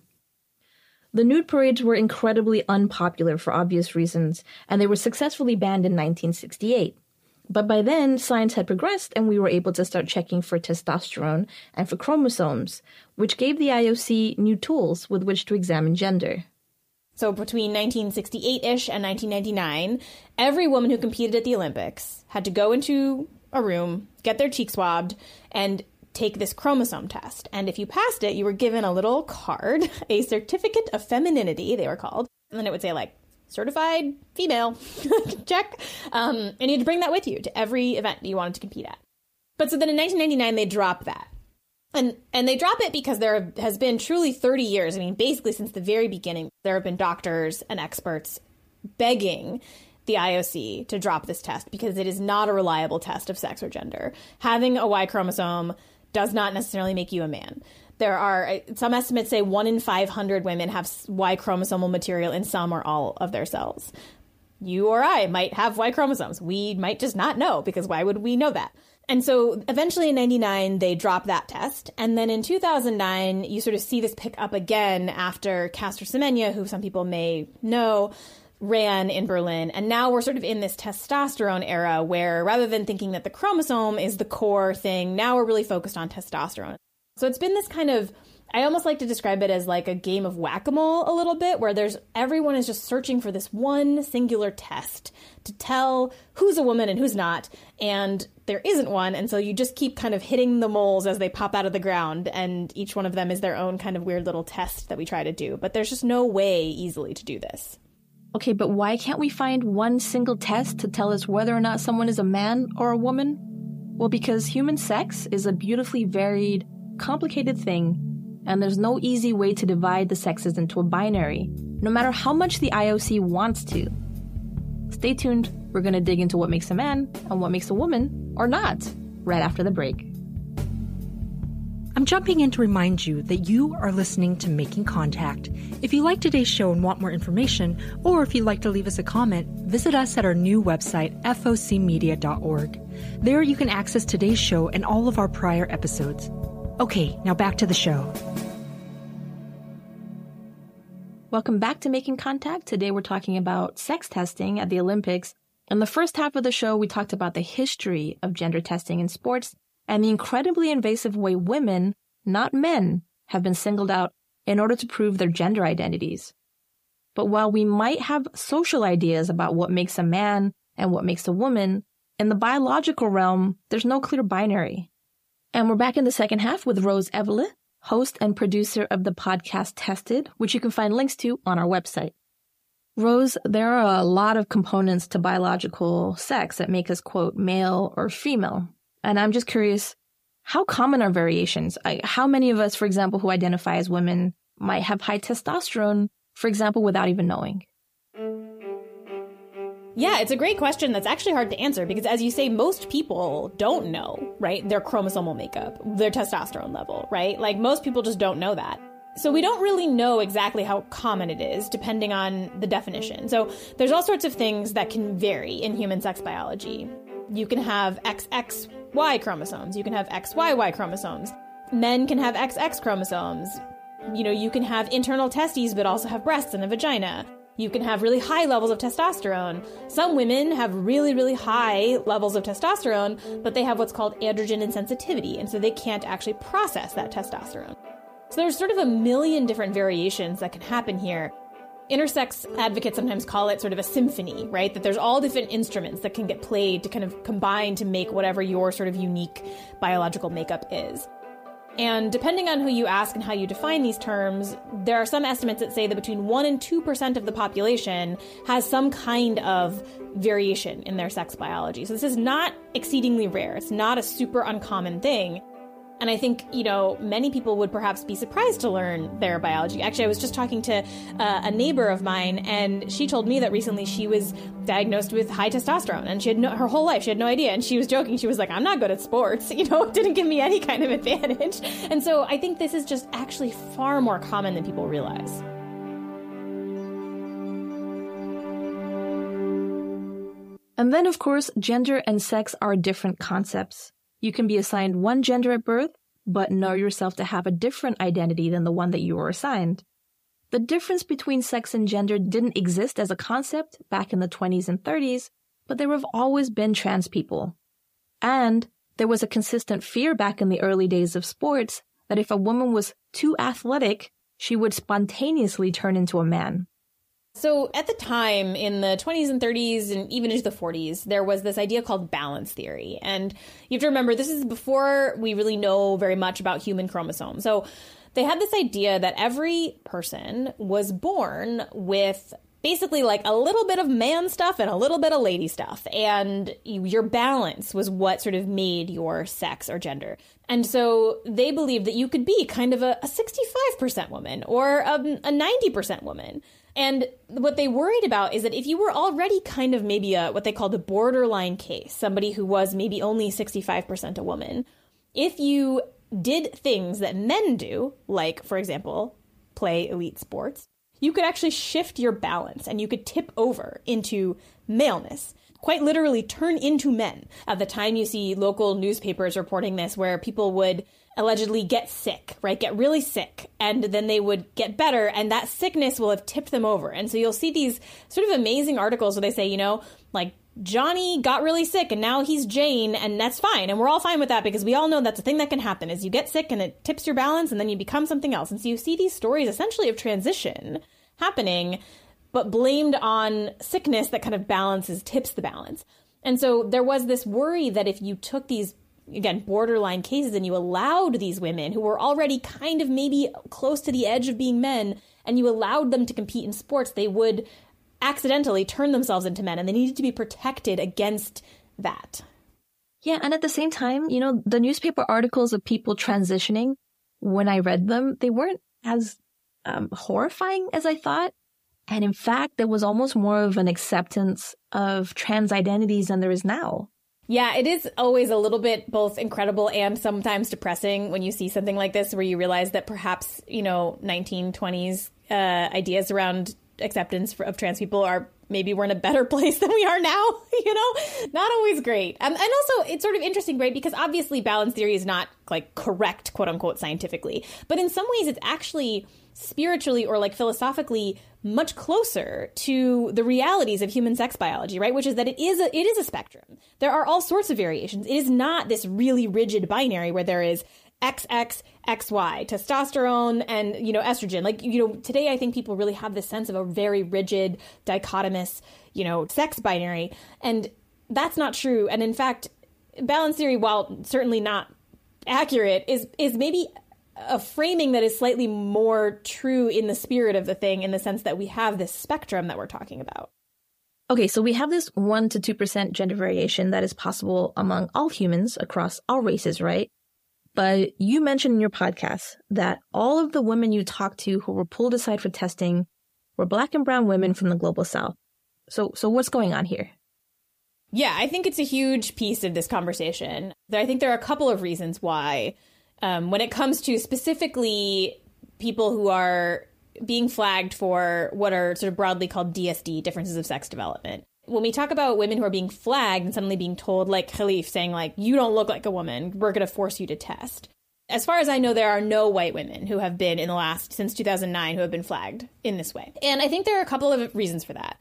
The nude parades were incredibly unpopular for obvious reasons, and they were successfully banned in 1968. But by then, science had progressed and we were able to start checking for testosterone and for chromosomes, which gave the IOC new tools with which to examine gender. So between 1968-ish and 1999, every woman who competed at the Olympics had to go into a room, get their cheek swabbed, and take this chromosome test. And if you passed it, you were given a little card, a certificate of femininity, they were called. And then it would say, like, certified female, check. And you had to bring that with you to every event you wanted to compete at. But so then in 1999, they dropped that. And they drop it because there has been truly 30 years, I mean, basically since the very beginning, there have been doctors and experts begging the IOC to drop this test because it is not a reliable test of sex or gender. Having a Y chromosome does not necessarily make you a man. There are, some estimates say 1 in 500 women have Y chromosomal material in some or all of their cells. You or I might have Y chromosomes. We might just not know, because why would we know that? And so eventually in 99, they dropped that test. And then in 2009, you sort of see this pick up again after Caster Semenya, who some people may know, ran in Berlin. And now we're sort of in this testosterone era where rather than thinking that the chromosome is the core thing, now we're really focused on testosterone. So it's been this kind of, I almost like to describe it as like a game of whack-a-mole a little bit, where everyone is just searching for this one singular test to tell who's a woman and who's not. And there isn't one. And so you just keep kind of hitting the moles as they pop out of the ground. And each one of them is their own kind of weird little test that we try to do. But there's just no way easily to do this. Okay, but why can't we find one single test to tell us whether or not someone is a man or a woman? Well, because human sex is a beautifully varied, complicated thing, and there's no easy way to divide the sexes into a binary, no matter how much the IOC wants to. Stay tuned, we're going to dig into what makes a man and what makes a woman, or not, right after the break. I'm jumping in to remind you that you are listening to Making Contact. If you like today's show and want more information, or if you'd like to leave us a comment, visit us at our new website, focmedia.org. There you can access today's show and all of our prior episodes. Okay, now back to the show. Welcome back to Making Contact. Today we're talking about sex testing at the Olympics. In the first half of the show, we talked about the history of gender testing in sports and the incredibly invasive way women, not men, have been singled out in order to prove their gender identities. But while we might have social ideas about what makes a man and what makes a woman, in the biological realm, there's no clear binary. And we're back in the second half with Rose Evele, host and producer of the podcast Tested, which you can find links to on our website. Rose, there are a lot of components to biological sex that make us, quote, male or female. And I'm just curious, how common are variations? How many of us, for example, who identify as women might have high testosterone, for example, without even knowing? Yeah, it's a great question that's actually hard to answer because, as you say, most people don't know, right, their chromosomal makeup, their testosterone level, right? Like, most people just don't know that. So we don't really know exactly how common it is, depending on the definition. So there's all sorts of things that can vary in human sex biology. You can have XXY chromosomes. You can have XYY chromosomes. Men can have XX chromosomes. You know, you can have internal testes, but also have breasts and a vagina. You can have really high levels of testosterone. Some women have really, really high levels of testosterone, but they have what's called androgen insensitivity, and so they can't actually process that testosterone. So there's sort of a million different variations that can happen here. Intersex advocates sometimes call it sort of a symphony, right? That there's all different instruments that can get played to kind of combine to make whatever your sort of unique biological makeup is. And depending on who you ask and how you define these terms, there are some estimates that say that between 1% and 2% of the population has some kind of variation in their sex biology. So this is not exceedingly rare. It's not a super uncommon thing. And I think, you know, many people would perhaps be surprised to learn their biology. Actually, I was just talking to a neighbor of mine, and she told me that recently she was diagnosed with high testosterone, and she had her whole life, she had no idea. And she was joking. She was like, I'm not good at sports. You know, it didn't give me any kind of advantage. And so I think this is just actually far more common than people realize. And then, of course, gender and sex are different concepts. You can be assigned one gender at birth, but know yourself to have a different identity than the one that you were assigned. The difference between sex and gender didn't exist as a concept back in the 20s and 30s, but there have always been trans people. And there was a consistent fear back in the early days of sports that if a woman was too athletic, she would spontaneously turn into a man. So at the time, in the 20s and 30s and even into the 40s, there was this idea called balance theory. And you have to remember, this is before we really know very much about human chromosomes. So they had this idea that every person was born with basically like a little bit of man stuff and a little bit of lady stuff. And your balance was what sort of made your sex or gender. And so they believed that you could be kind of a 65% woman or a 90% woman. And what they worried about is that if you were already kind of maybe what they called a borderline case, somebody who was maybe only 65% a woman, if you did things that men do, like, for example, play elite sports, you could actually shift your balance and you could tip over into maleness, quite literally turn into men. At the time, you see local newspapers reporting this where people would allegedly get sick, right? Get really sick. And then they would get better. And that sickness will have tipped them over. And so you'll see these sort of amazing articles where they say, you know, like Johnny got really sick and now he's Jane and that's fine. And we're all fine with that because we all know that's a thing that can happen is you get sick and it tips your balance and then you become something else. And so you see these stories essentially of transition happening, but blamed on sickness that kind of tips the balance. And so there was this worry that if you took these, again, borderline cases and you allowed these women who were already kind of maybe close to the edge of being men and you allowed them to compete in sports, they would accidentally turn themselves into men and they needed to be protected against that. Yeah, and at the same time, you know, the newspaper articles of people transitioning, when I read them, they weren't as horrifying as I thought. And in fact, there was almost more of an acceptance of trans identities than there is now. Yeah, it is always a little bit both incredible and sometimes depressing when you see something like this where you realize that perhaps, you know, 1920s ideas around acceptance of trans people maybe we're in a better place than we are now, you know, not always great. And also it's sort of interesting, right? Because obviously balance theory is not like correct, quote unquote, scientifically, but in some ways it's actually spiritually or like philosophically much closer to the realities of human sex biology, right? Which is that it is a spectrum. There are all sorts of variations. It is not this really rigid binary where there is XXXY, testosterone and, estrogen. Like, today I think people really have this sense of a very rigid, dichotomous, sex binary. And that's not true. And in fact, balance theory, while certainly not accurate, is maybe a framing that is slightly more true in the spirit of the thing, in the sense that we have this spectrum that we're talking about. Okay, so we have this 1% to 2% gender variation that is possible among all humans across all races, right? But you mentioned in your podcast that all of the women you talked to who were pulled aside for testing were Black and brown women from the global South. So what's going on here? Yeah, I think it's a huge piece of this conversation. I think there are a couple of reasons why, when it comes to specifically people who are being flagged for what are sort of broadly called DSD, differences of sex development. When we talk about women who are being flagged and suddenly being told, like Khalif saying, like, you don't look like a woman, we're going to force you to test. As far as I know, there are no white women who have been since 2009, who have been flagged in this way. And I think there are a couple of reasons for that.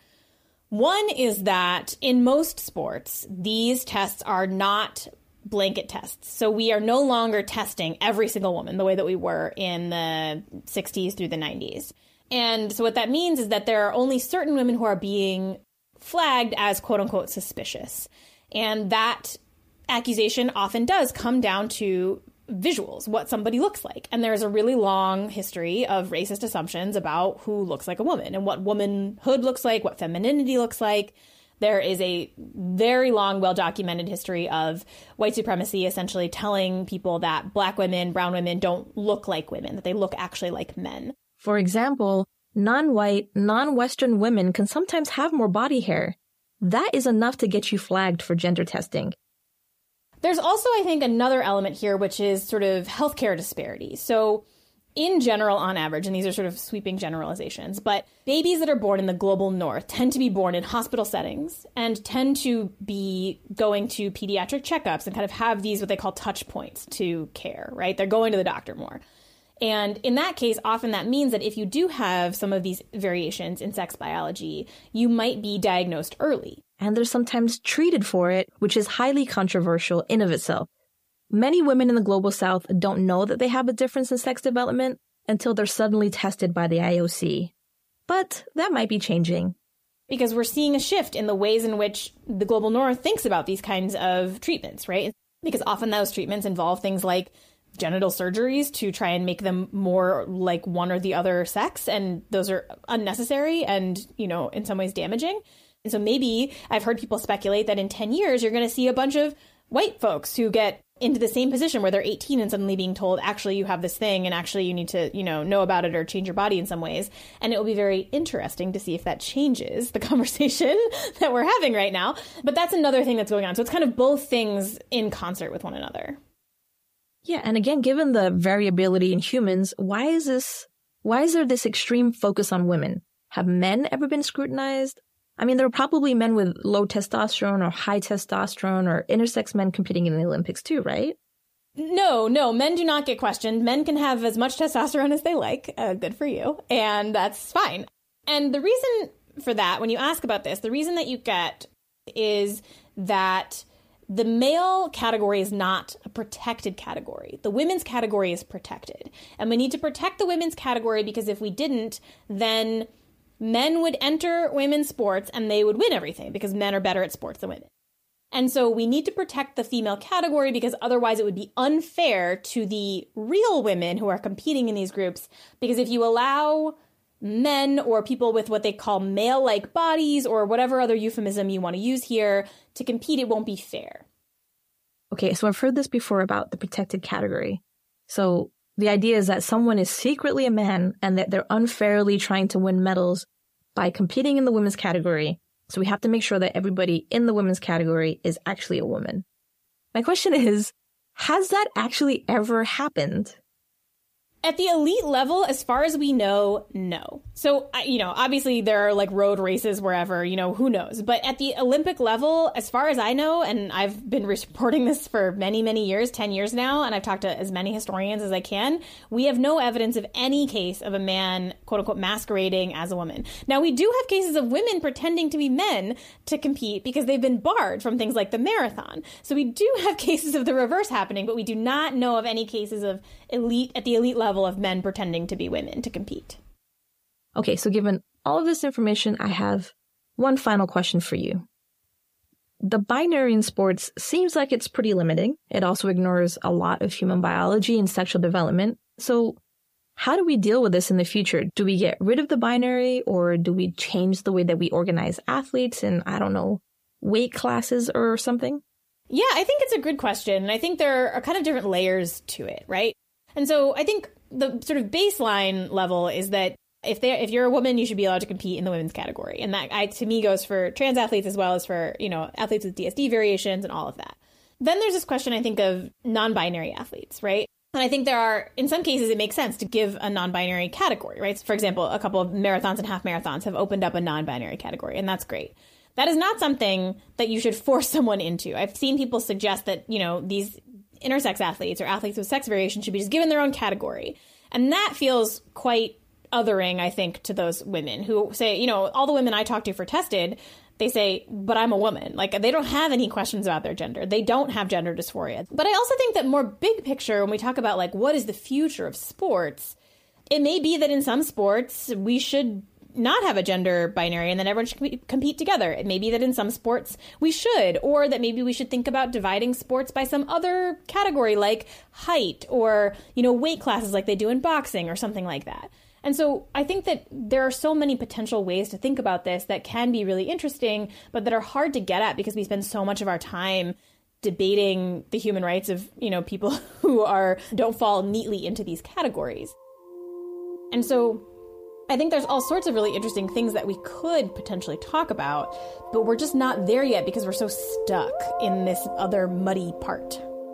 One is that in most sports, these tests are not blanket tests. So we are no longer testing every single woman the way that we were in the 60s through the 90s. And so what that means is that there are only certain women who are being flagged as quote unquote suspicious. And that accusation often does come down to visuals, what somebody looks like. And there's a really long history of racist assumptions about who looks like a woman and what womanhood looks like, what femininity looks like. There is a very long, well-documented history of white supremacy essentially telling people that Black women, brown women don't look like women, that they look actually like men. For example, non-white, non-Western women can sometimes have more body hair. That is enough to get you flagged for gender testing. There's also, I think, another element here, which is sort of healthcare disparities. So in general, on average, and these are sort of sweeping generalizations, but babies that are born in the global north tend to be born in hospital settings and tend to be going to pediatric checkups and kind of have these what they call touch points to care, right? They're going to the doctor more. And in that case, often that means that if you do have some of these variations in sex biology, you might be diagnosed early. And they're sometimes treated for it, which is highly controversial in of itself. Many women in the global South don't know that they have a difference in sex development until they're suddenly tested by the IOC. But that might be changing. Because we're seeing a shift in the ways in which the global North thinks about these kinds of treatments, right? Because often those treatments involve things like genital surgeries to try and make them more like one or the other sex. And those are unnecessary and, in some ways damaging. And so maybe I've heard people speculate that in 10 years, you're going to see a bunch of white folks who get into the same position where they're 18 and suddenly being told, actually, you have this thing and actually you need to, know about it or change your body in some ways. And it will be very interesting to see if that changes the conversation that we're having right now. But that's another thing that's going on. So it's kind of both things in concert with one another. Yeah. And again, given the variability in humans, why is there this extreme focus on women? Have men ever been scrutinized? I mean, there are probably men with low testosterone or high testosterone or intersex men competing in the Olympics too, right? No, men do not get questioned. Men can have as much testosterone as they like. Good for you. And that's fine. And the reason for that, when you ask about this, the reason that you get is that the male category is not a protected category. The women's category is protected. And we need to protect the women's category because if we didn't, then men would enter women's sports and they would win everything because men are better at sports than women. And so we need to protect the female category because otherwise it would be unfair to the real women who are competing in these groups. Because if you allow men or people with what they call male-like bodies or whatever other euphemism you want to use here to compete, it won't be fair. Okay, so I've heard this before about the protected category. So the idea is that someone is secretly a man and that they're unfairly trying to win medals by competing in the women's category. So we have to make sure that everybody in the women's category is actually a woman. My question is, has that actually ever happened? At the elite level, as far as we know, no. So, obviously there are like road races wherever, who knows. But at the Olympic level, as far as I know, and I've been reporting this for many, many years, 10 years now, and I've talked to as many historians as I can, we have no evidence of any case of a man, quote unquote, masquerading as a woman. Now, we do have cases of women pretending to be men to compete because they've been barred from things like the marathon. So we do have cases of the reverse happening, but we do not know of any cases of at the elite level of men pretending to be women to compete. Okay, so given all of this information, I have one final question for you. The binary in sports seems like it's pretty limiting. It also ignores a lot of human biology and sexual development. So how do we deal with this in the future? Do we get rid of the binary, or do we change the way that we organize athletes in, weight classes or something? Yeah, I think it's a good question. And I think there are kind of different layers to it, right? And so I think the sort of baseline level is that if you're a woman, you should be allowed to compete in the women's category. And that, to me, goes for trans athletes as well as for, athletes with DSD variations and all of that. Then there's this question, I think, of non-binary athletes, right? And I think there are, in some cases, it makes sense to give a non-binary category, right? For example, a couple of marathons and half marathons have opened up a non-binary category, and that's great. That is not something that you should force someone into. I've seen people suggest that, these intersex athletes or athletes with sex variation should be just given their own category. And that feels quite othering, I think, to those women who say, all the women I talk to for tested, they say, but I'm a woman. Like, they don't have any questions about their gender. They don't have gender dysphoria. But I also think that more big picture, when we talk about like, what is the future of sports, it may be that in some sports, we should not have a gender binary and then everyone should compete together. It may be that in some sports we should, or that maybe we should think about dividing sports by some other category like height or, weight classes like they do in boxing or something like that. And so I think that there are so many potential ways to think about this that can be really interesting, but that are hard to get at because we spend so much of our time debating the human rights of, people who don't fall neatly into these categories. And so I think there's all sorts of really interesting things that we could potentially talk about, but we're just not there yet because we're so stuck in this other muddy part.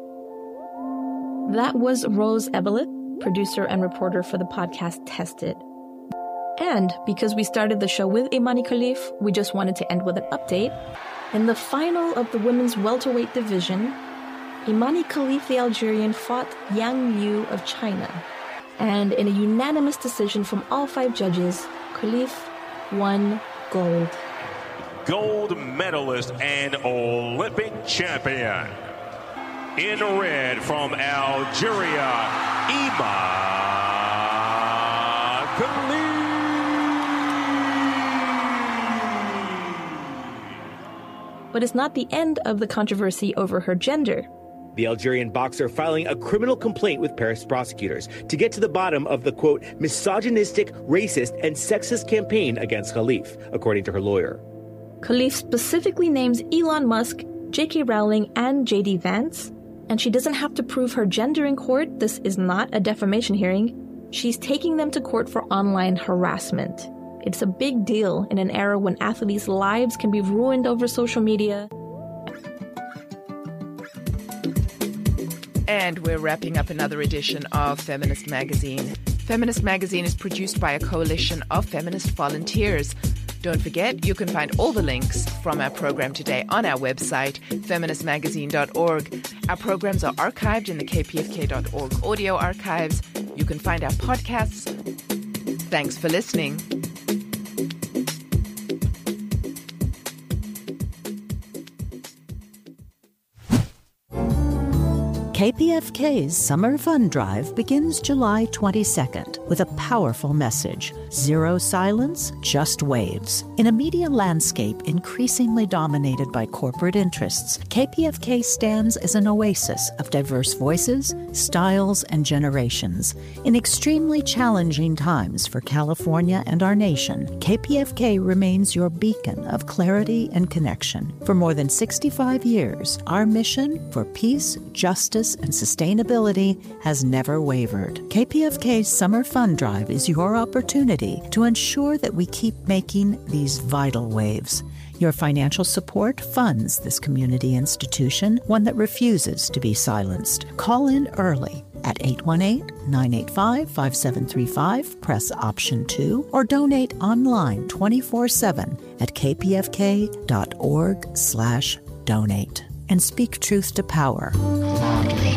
That was Rose Ebelet, producer and reporter for the podcast Tested. And because we started the show with Imani Khalif, we just wanted to end with an update. In the final of the women's welterweight division, Imani Khalif, the Algerian, fought Yang Yu of China. And in a unanimous decision from all 5 judges, Khalif won gold. Gold medalist and Olympic champion. In red from Algeria, Imani Khalif. But it's not the end of the controversy over her gender. The Algerian boxer filing a criminal complaint with Paris prosecutors to get to the bottom of the, quote, misogynistic, racist, and sexist campaign against Khalif, according to her lawyer. Khalif specifically names Elon Musk, J.K. Rowling, and J.D. Vance, and she doesn't have to prove her gender in court. This is not a defamation hearing. She's taking them to court for online harassment. It's a big deal in an era when athletes' lives can be ruined over social media. And we're wrapping up another edition of Feminist Magazine. Feminist Magazine is produced by a coalition of feminist volunteers. Don't forget, you can find all the links from our program today on our website, feministmagazine.org. Our programs are archived in the kpfk.org audio archives. You can find our podcasts. Thanks for listening. KPFK's Summer Fun Drive begins July 22nd with a powerful message: zero silence, just waves. In a media landscape increasingly dominated by corporate interests, KPFK stands as an oasis of diverse voices, styles, and generations. In extremely challenging times for California and our nation, KPFK remains your beacon of clarity and connection. For more than 65 years, our mission for peace, justice, and sustainability has never wavered. KPFK's Summer Fun Drive is your opportunity to ensure that we keep making these vital waves. Your financial support funds this community institution, one that refuses to be silenced. Call in early at 818 985-5735, press option 2, or donate online 24/7 at kpfk.org/donate. And speak truth to power loudly.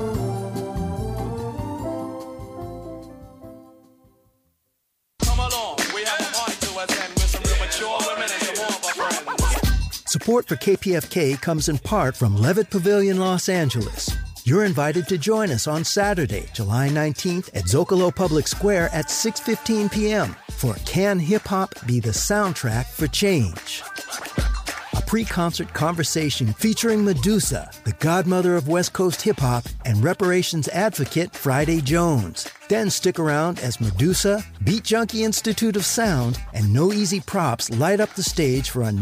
Support for KPFK comes in part from Levitt Pavilion, Los Angeles. You're invited to join us on Saturday, July 19th at Zocalo Public Square at 6:15 p.m. for Can Hip Hop Be the Soundtrack for Change? A pre-concert conversation featuring Medusa, the godmother of West Coast hip-hop, and reparations advocate Friday Jones. Then stick around as Medusa, Beat Junkie Institute of Sound, and No Easy Props light up the stage for a